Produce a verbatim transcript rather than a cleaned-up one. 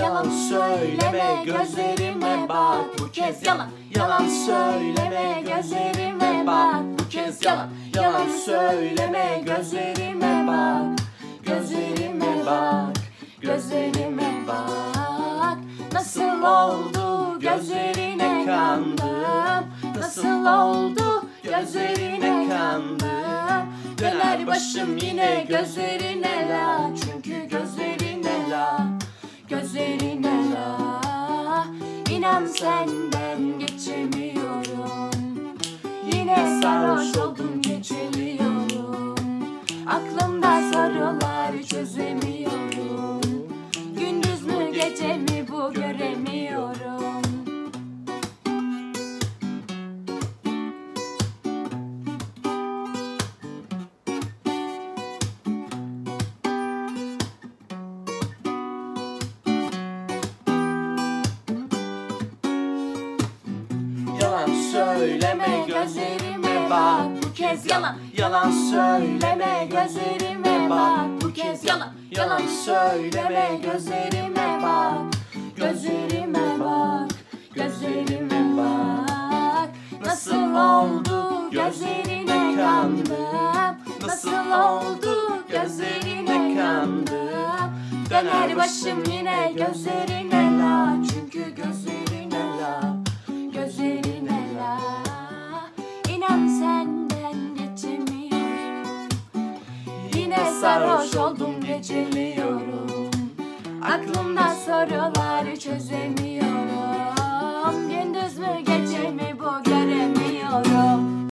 Yalan söyleme, gözlerime bak. Bu kez yalan. Yalan söyleme, gözlerime bak. Bu kez yalan. Yalan söyleme, gözlerime bak. Gözlerime bak. Gözlerime bak. Nasıl oldu gözlerine kandım? Nasıl oldu gözlerine kandım? Döner başım yine gözlerine la. Çünkü gözlerine la. Gözlerine la. İnan senden geçemiyorum. Yine sarhoş oldum geceliyorum. Aklımda sorular çözemiyorum. Gündüz mü gece mi bu göremiyorum. Yalan söyleme, gözlerime bak. Bu kez yalan. Yalan söyleme, gözlerime bak. Bu kez yalan. Yalan söyleme, gözlerime bak. Gözlerime bak. Gözlerime bak. Nasıl oldu gözlerine kandım? Nasıl oldu gözlerine kandım? Döner başım yine gözlerine la. Çünkü gözlerine la. Gözlerine la. İnan senden geçemiyorum. Yine sarhoş oldum geceliyorum. Aklımda soruları çözemiyorum. Gündüz mü gece mi bu göremiyorum.